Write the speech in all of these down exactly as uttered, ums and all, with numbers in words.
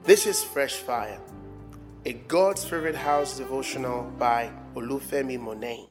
This is Fresh Fire, a God's Favorite House devotional by Olufemi Monet.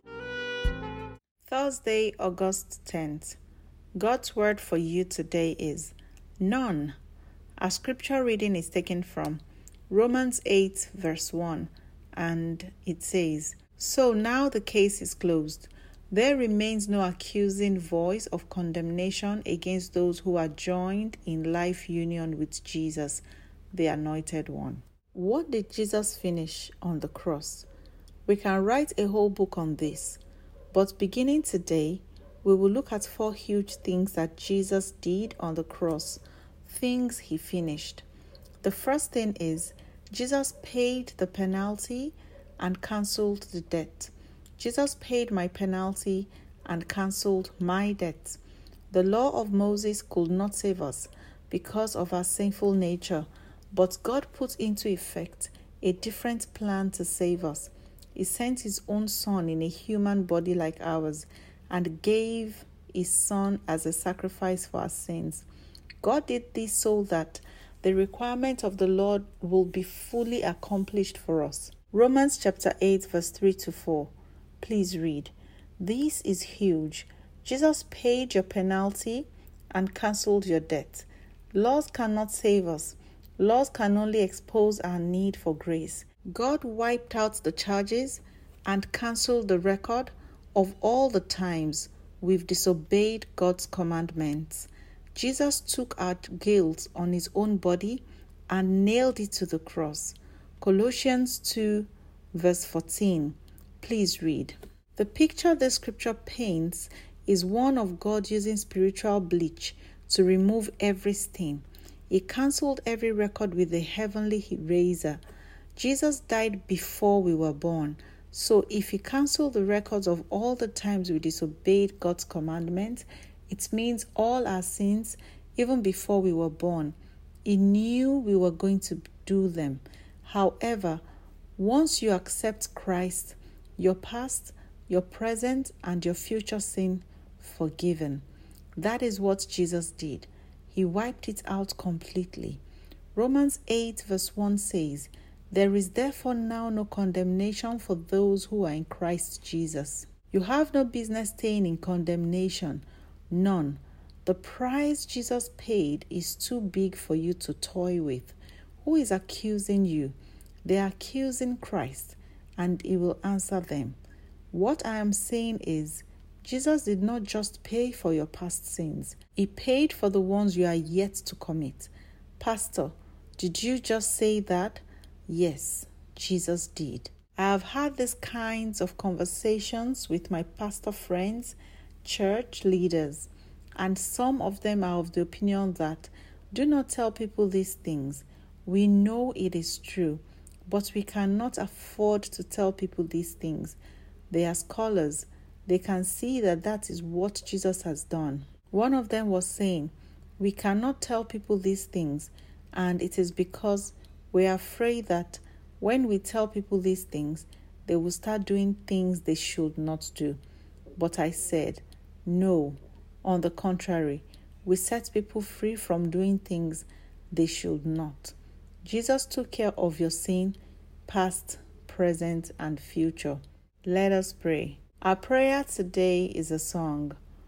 Thursday, August tenth. God's word for you today is none. Our scripture reading is taken from Romans eight, verse one, and it says, "So now the case is closed. There remains no accusing voice of condemnation against those who are joined in life union with Jesus, the Anointed One." What did Jesus finish on the cross? We can write a whole book on this, but beginning today, we will look at four huge things that Jesus did on the cross, things he finished. The first thing is, Jesus paid the penalty and cancelled the debt. Jesus paid my penalty and cancelled my debt. The law of Moses could not save us because of our sinful nature, but God put into effect a different plan to save us. He sent his own son in a human body like ours and gave his son as a sacrifice for our sins. God did this so that the requirement of the Lord will be fully accomplished for us. Romans chapter eight, verse three to four. Please read. This is huge. Jesus paid your penalty and cancelled your debt. Laws cannot save us. Laws can only expose our need for grace. God wiped out the charges and cancelled the record of all the times we've disobeyed God's commandments. Jesus took our guilt on his own body and nailed it to the cross. Colossians two, verse fourteen. Please read. The picture this scripture paints is one of God using spiritual bleach to remove every stain. He cancelled every record with a heavenly razor. Jesus died before we were born. So if he cancelled the records of all the times we disobeyed God's commandments, it means all our sins, even before we were born. He knew we were going to do them. However, once you accept Christ, your past, your present, and your future sin forgiven. That is what Jesus did. He wiped it out completely. Romans eight, verse one says, "There is therefore now no condemnation for those who are in Christ Jesus." You have no business staying in condemnation. None. The price Jesus paid is too big for you to toy with. Who is accusing you? They are accusing Christ, and he will answer them. What I am saying is, Jesus did not just pay for your past sins. He paid for the ones you are yet to commit. Pastor, did you just say that? Yes, Jesus did. I have had these kinds of conversations with my pastor friends, church leaders, and some of them are of the opinion that do not tell people these things. We know it is true, but we cannot afford to tell people these things. They are scholars. They can see that that is what Jesus has done. One of them was saying, we cannot tell people these things, and it is because we are afraid that when we tell people these things, they will start doing things they should not do. But I said, no, on the contrary, we set people free from doing things they should not. Jesus took care of your sin, past, present, and future. Let us pray. Our prayer today is a song,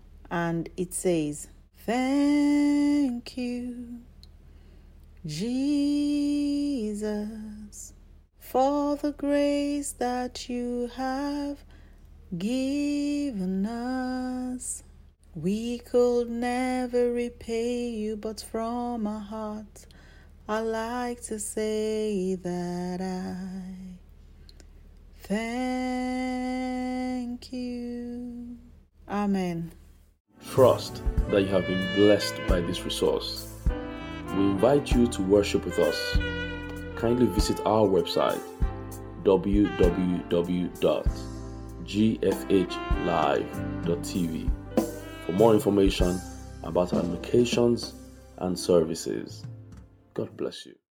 and it says, "Thank you, Jesus, for the grace that you have given us. We could never repay you, but from our heart, I like to say that I thank you." Amen. Trust that you have been blessed by this resource. We invite you to worship with us. Kindly visit our website w w w dot g f h live dot t v for more information about our locations and services. God bless you.